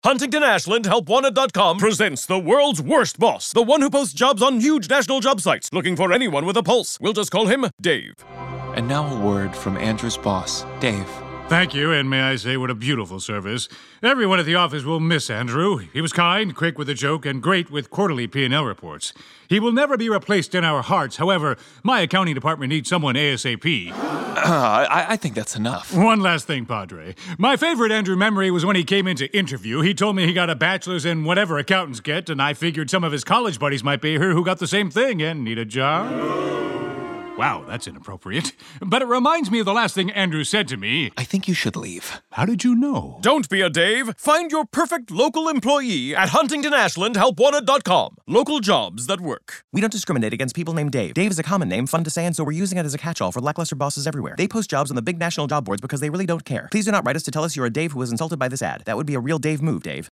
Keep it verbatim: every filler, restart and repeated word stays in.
Huntington Ashland Help Wanted dot com presents the world's worst boss, the one who posts jobs on huge national job sites, looking for anyone with a pulse. We'll just call him Dave. And now a word from Andrew's boss, Dave. Thank you, and may I say what a beautiful service. Everyone at the office will miss Andrew. He was kind, quick with a joke, and great with quarterly P and L reports. He will never be replaced in our hearts. However, my accounting department needs someone ASAP. Uh, I, I think that's enough. One last thing, Padre. My favorite Andrew memory was when he came in to interview. He told me he got a bachelor's in whatever accountants get, and I figured some of his college buddies might be here who got the same thing and need a job. Wow, that's inappropriate. But it reminds me of the last thing Andrew said to me. I think you should leave. How did you know? Don't be a Dave. Find your perfect local employee at Huntington Ashland Help Wanted dot com. Local jobs that work. We don't discriminate against people named Dave. Dave is a common name, fun to say, and so we're using it as a catch-all for lackluster bosses everywhere. They post jobs on the big national job boards because they really don't care. Please do not write us to tell us you're a Dave who was insulted by this ad. That would be a real Dave move, Dave.